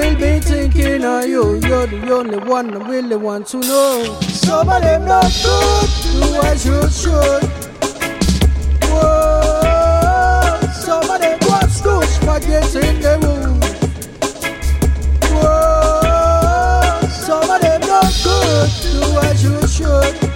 still be thinking of you. You're the only one I really want to know. Some of them not good, do as you should. Whoa, some of them got scoops, forget in the room. Whoa, some of them not good, do as you should.